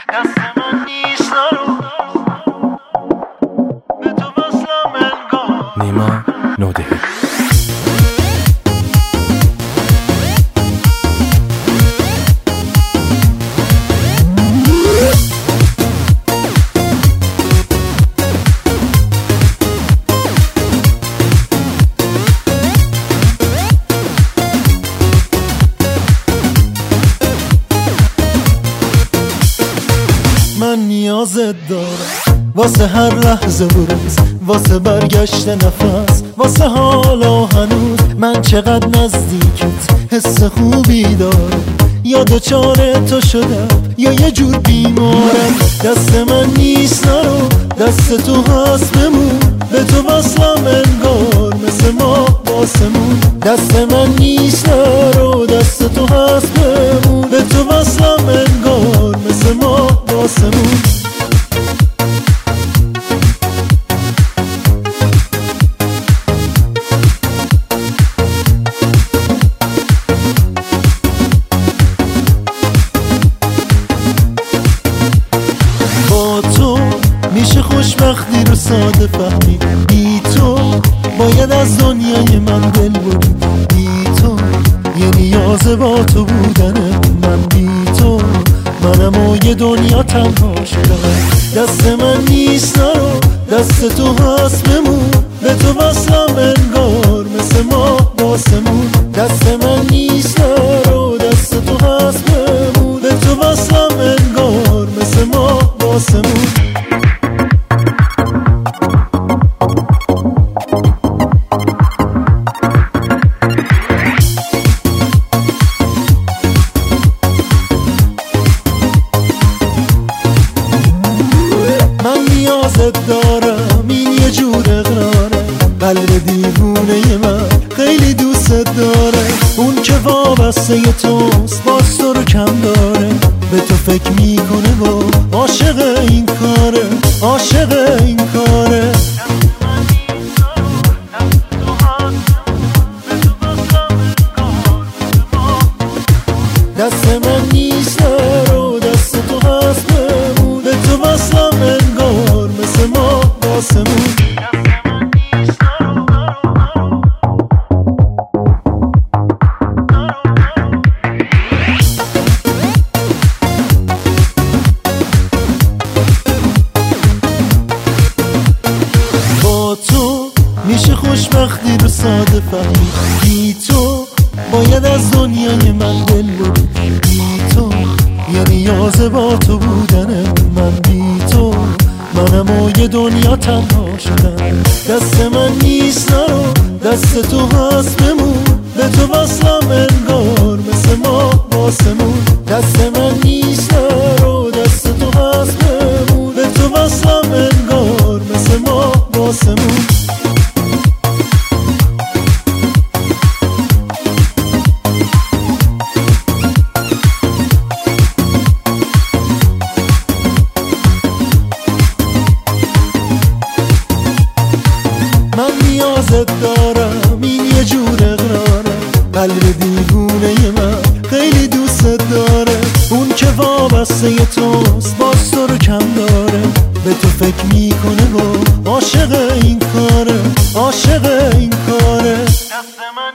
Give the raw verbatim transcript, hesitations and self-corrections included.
دست من نیست نرو به تو وصلم انگار. نیما نودهی. من نیازت دارم واسه هر لحظه و روز، واسه برگشت نفس، واسه حالا هنوز. من چقدر نزدیکت حس خوبی دارم، یا دوچار تو شدم یا یه جور بیمارم. دست من نیست نرو دست تو هست بمون، به تو وصلم انگار مثل ما باسمون. دست من نیست نرو دست تو هست بمون، به تو وصلم انگار مثل ما باسمون. با تو میشه خوشبختی رو ساده فهمید، بی تو باید از دنیای من دل بری. بی تو یه نیاز با تو بودنه، من بی تو منم و یه دنیا تنها شدم. دست من نیست نرو دست تو هست بمون، به تو وصلم انگار مثل ما باسمون. دست من نیست نرو دست تو هست بمون، به تو وصلم انگار مثل ما باسمون. نیازت دارم این یه جور اقراره، قلب دیوونه من خیلی دوست داره. اون که وابسته ی توست باز تو رو کم داره، به تو فکر میکنه و عاشق این کاره، عاشق این کاره. دست من نیست نرو دست تو هست بمون، به تو وصلم انگار مثل ما باسمون. با تو میشه خوشبختی رو ساده فهمید، بی تو باید از دنیای من دل بری. بی تو یه نیاز با تو بودنه، من بی تو منم و یه دنیا تنها شدم. دست من نیست نرو دست تو هست بمون، به تو وصلم انگار مثل ما باسمون. دست من نیست نرو دست تو هست بمون، به تو وصلم انگار مثل ما باسمون. من نیازت دارم این یه جور اقراره، قلب دیوونه من خیلی دوست داره. اون که وابسته ی توست باز تو رو کم داره، به تو فکر میکنه و عاشق این کاره، عاشق این کاره. دست من